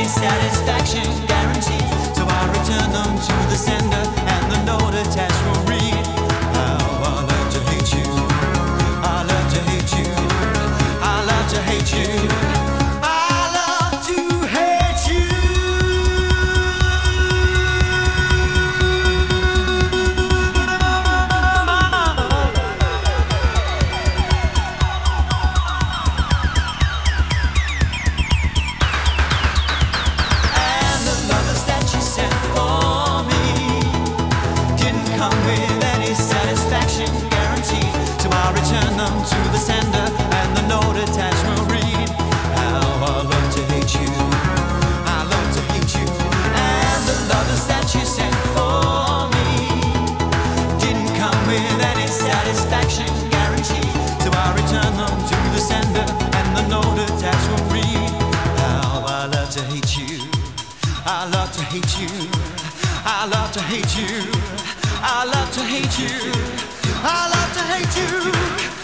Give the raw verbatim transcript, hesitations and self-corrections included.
any satisfaction guaranteed. So I return them to the sender, and the note attached will read, how I love to hate you, I love to hate you, I love to hate you. To the sender, and the note attached will read, how I love to hate you, I love to hate you. And the letters that you sent for me didn't come with any satisfaction guarantee. So I return them to the sender, and the note attached will read, how I love to hate you, I love to hate you, I love to hate you, I love to hate you, I love to hate you.